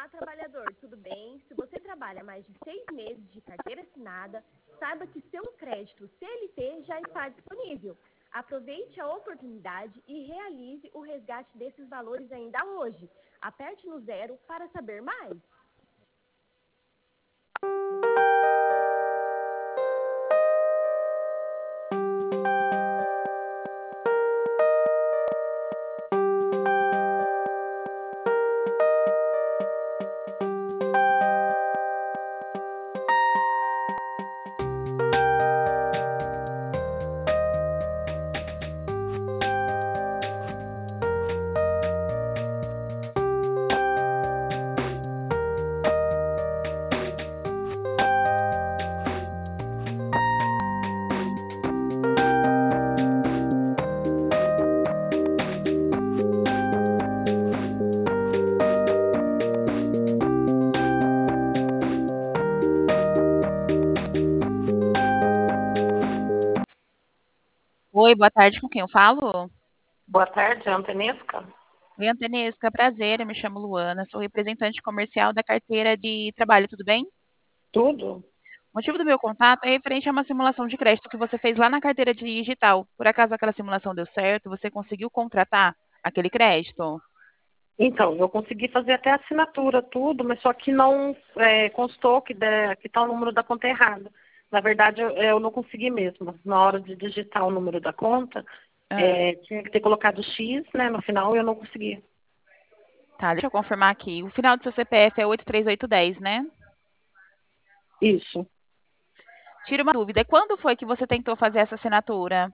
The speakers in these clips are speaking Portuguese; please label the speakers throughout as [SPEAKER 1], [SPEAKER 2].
[SPEAKER 1] Olá, trabalhador, tudo bem? Se você trabalha mais de 6 meses de carteira assinada, saiba que seu crédito CLT já está disponível. Aproveite a oportunidade e realize o resgate desses valores ainda hoje. Aperte no 0 para saber mais.
[SPEAKER 2] Oi, boa tarde, com quem eu falo?
[SPEAKER 3] Boa tarde, Antonesca.
[SPEAKER 2] Oi, Antenesca, prazer, eu me chamo Luana, sou representante comercial da carteira de trabalho, tudo bem?
[SPEAKER 3] Tudo?
[SPEAKER 2] O motivo do meu contato é referente a uma simulação de crédito que você fez lá na carteira digital. Por acaso aquela simulação deu certo? Você conseguiu contratar aquele crédito?
[SPEAKER 3] Então, eu consegui fazer até a assinatura, tudo, mas só que não constou que está o número da conta errado. Na verdade, eu não consegui mesmo. Na hora de digitar o número da conta,
[SPEAKER 2] Ah,
[SPEAKER 3] tinha que ter colocado X, né? No final, eu não consegui.
[SPEAKER 2] tá, deixa eu confirmar aqui. O final do seu CPF é 83810, né?
[SPEAKER 3] Isso.
[SPEAKER 2] Tira uma dúvida, quando foi que você tentou fazer essa assinatura?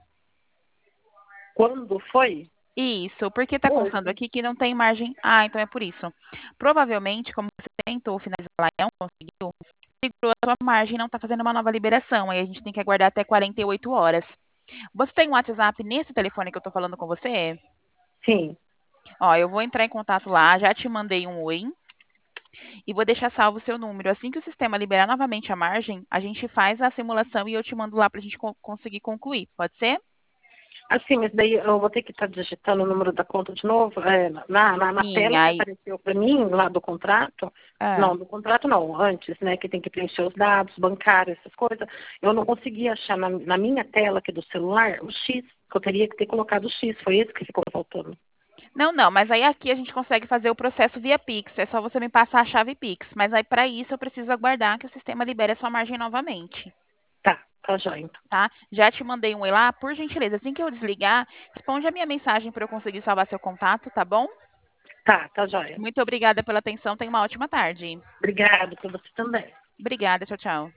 [SPEAKER 3] Quando foi?
[SPEAKER 2] Isso, porque está constando
[SPEAKER 3] Hoje.
[SPEAKER 2] aqui que não tem margem. Ah, então é por isso. Provavelmente, como você tentou finalizar lá e não conseguiu, segurou a sua margem e não está fazendo uma nova liberação. Aí a gente tem que aguardar até 48 horas. Você tem um WhatsApp nesse telefone que eu estou falando com você?
[SPEAKER 3] Sim.
[SPEAKER 2] Ó, eu vou entrar em contato lá, já te mandei um oi e vou deixar salvo o seu número. Assim que o sistema liberar novamente a margem, a gente faz a simulação e eu te mando lá para a gente conseguir concluir. Pode ser?
[SPEAKER 3] Assim, mas daí eu vou ter que estar digitando o número da conta de novo, na
[SPEAKER 2] Sim,
[SPEAKER 3] tela que
[SPEAKER 2] aí.
[SPEAKER 3] apareceu para mim, lá do contrato.
[SPEAKER 2] Ah.
[SPEAKER 3] Não, do contrato não, antes, né, que tem que preencher os dados bancários, essas coisas. Eu não consegui achar na minha tela aqui do celular o X, que eu teria que ter colocado o X, foi esse que ficou faltando.
[SPEAKER 2] Não, não, mas aí aqui a gente consegue fazer o processo via Pix. É só você me passar a chave Pix. Mas aí para isso eu preciso aguardar que o sistema libere a sua margem novamente,
[SPEAKER 3] Tá jóia, então.
[SPEAKER 2] tá? Já te mandei um e lá, por gentileza. Assim que eu desligar, responde a minha mensagem para eu conseguir salvar seu contato, tá bom?
[SPEAKER 3] Tá jóia.
[SPEAKER 2] Muito obrigada pela atenção. Tenha uma ótima tarde.
[SPEAKER 3] Obrigado para você também.
[SPEAKER 2] Obrigada, tchau, tchau.